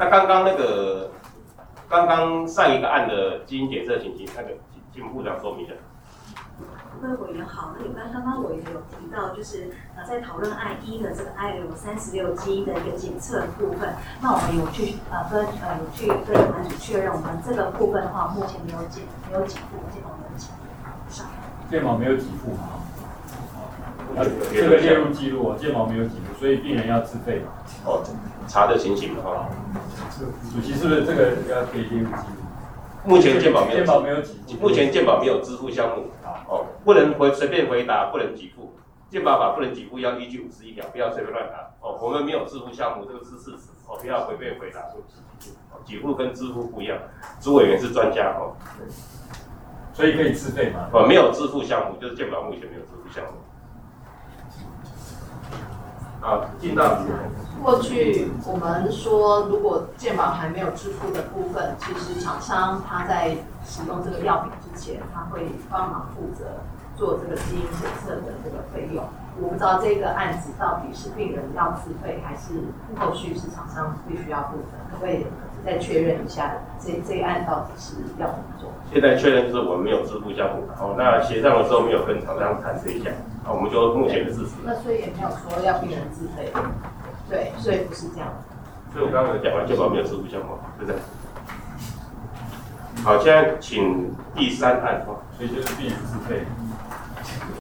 那刚刚上一个案的基因检测情形，那个请部长说明一下。 各位委员好，刚刚委员有提到，就是在讨论案1的这个 IL36基因的一个检测部分，那我们有去跟有关组确认，我们这个部分的话，目前没有给付，健保没有给付上。 健保没有给付嘛？这个列入记录哦，健保没有给付，所以病人要自费嘛。 哦，查的情形哈。 主席是不是这个要可以列入记录？ 目前健保没有给付， 目前健保没有支付项目。哦，不能随便回答，不能给付。健保法不能给付，要依据51条，不要随便乱答。哦，我们没有支付项目，这个是事实。哦，不要随便回答说给付跟支付不一样。朱委员是专家哦。 所以可以自费吗？ 哦，没有支付项目，就是健保目前没有支付项目。好，进到过去我们说，如果健保还没有支付的部分，其实厂商他在使用这个药品之前，他会帮忙负责做这个基因检测的这个费用。我不知道这个案子到底是病人要自费，还是后续是厂商必须要负责，可不可以再确认一下这一案到底是要怎么做？ 现在确认就是我们没有支付项目，哦，那协商的时候没有跟厂商谈这一项，啊，我们就目前的事实。 那所以也没有说要病人自费，对，所以不是这样。 所以我刚刚讲完健保没有支付项目，对不对？好，现在请第3案， 所以就是病人自费。